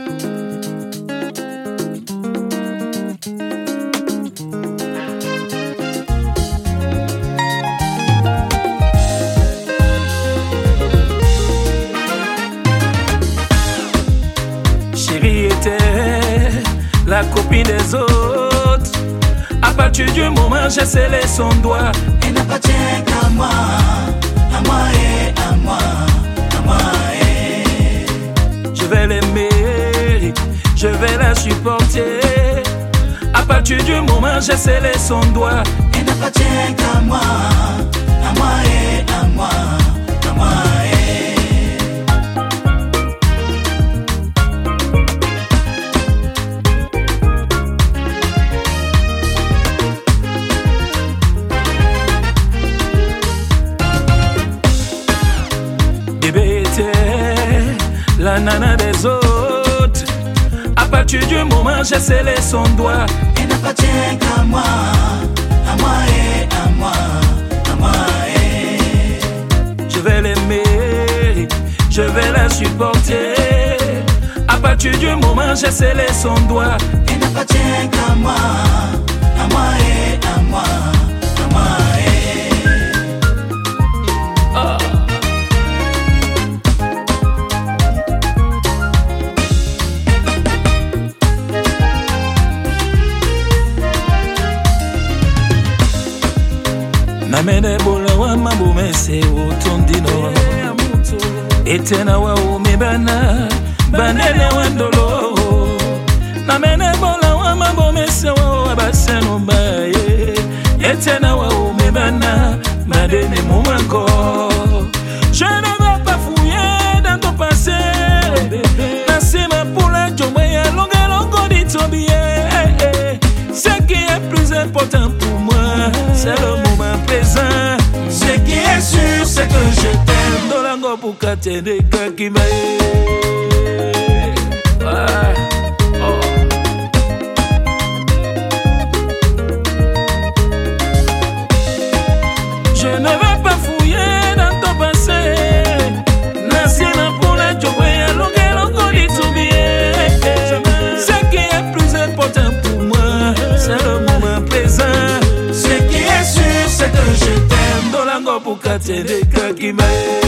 Chérie était la copine des autres. À partir du moment j'ai scellé son doigt, Elle n'appartient qu'à moi, à moi et à moi, à moi et. je vais l'aimer, je vais la supporter. À partir du moment j'ai scellé son doigt, Elle n'appartient qu'à moi et à moi, à moi et. bébé était la nana des autres. À partir du moment j'ai scellé son doigt, Elle n'appartient qu'à moi et à moi, à moi et. je vais l'aimer, je vais la supporter. À partir du moment j'ai scellé son doigt, Elle n'appartient qu'à moi et à moi, à moi et. oh. Namene bola wa mambo mese utondino etena wa umebana banene wandolo. Namene bola wa mambo mese wa baseno baye etena wa umebana madene mumanko. Je ne vais pas fouiller dans ton passé. Nasima pour la jomaya longa longo dit ton billet. Ce qui est plus important pour moi, c'est le moment présent. Ce qui est sûr, c'est que je t'aime. Dolango bukate de kakimae. Je ne vais pas fouiller dans ton passé. Nasina pour la joie, longo dit ton billet. Ce qui est plus important pour moi, c'est le moment présent. Ce qui est sûr, c'est que je t'aime. Dolango bukate de kakimae.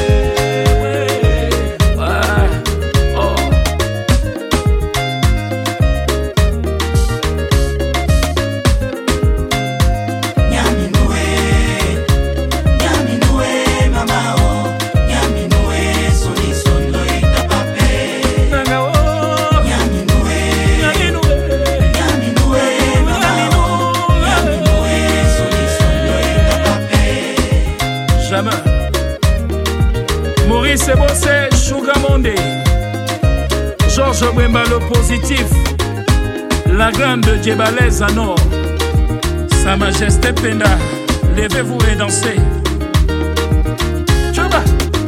Maurice Bossé, Chougamonde, Georges Wemba le positif, la grande Djebalaise à nord, Sa Majesté Penda, levez-vous et dansez. Tchouba.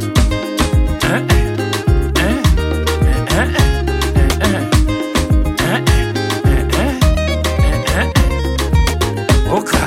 Oka.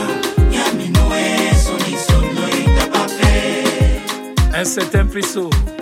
Un certain Plissot.